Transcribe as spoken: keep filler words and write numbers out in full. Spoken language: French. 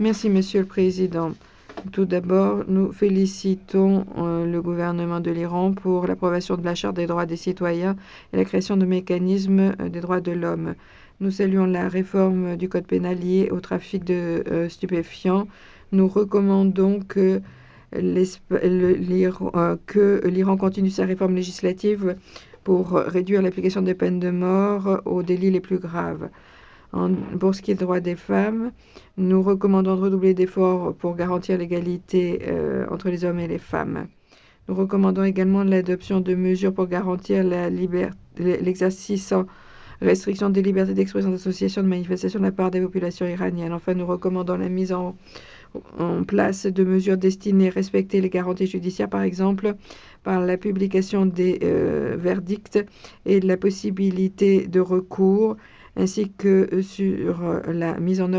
Merci, Monsieur le Président. Tout d'abord, nous félicitons euh, le gouvernement de l'Iran pour l'approbation de la Charte des droits des citoyens et la création de mécanismes euh, des droits de l'homme. Nous saluons la réforme du code pénal lié au trafic de euh, stupéfiants. Nous recommandons que l'Iran euh, continue sa réforme législative pour réduire l'application des peines de mort aux délits les plus graves. En, pour ce qui est des droits des femmes, nous recommandons de redoubler d'efforts pour garantir l'égalité euh, entre les hommes et les femmes. Nous recommandons également l'adoption de mesures pour garantir l'exercice sans restriction des libertés d'expression, d'association, de manifestation de la part des populations iraniennes. Enfin, nous recommandons la mise en, en place de mesures destinées à respecter les garanties judiciaires, par exemple par la publication des euh, verdicts et de la possibilité de recours, ainsi que sur la mise en œuvre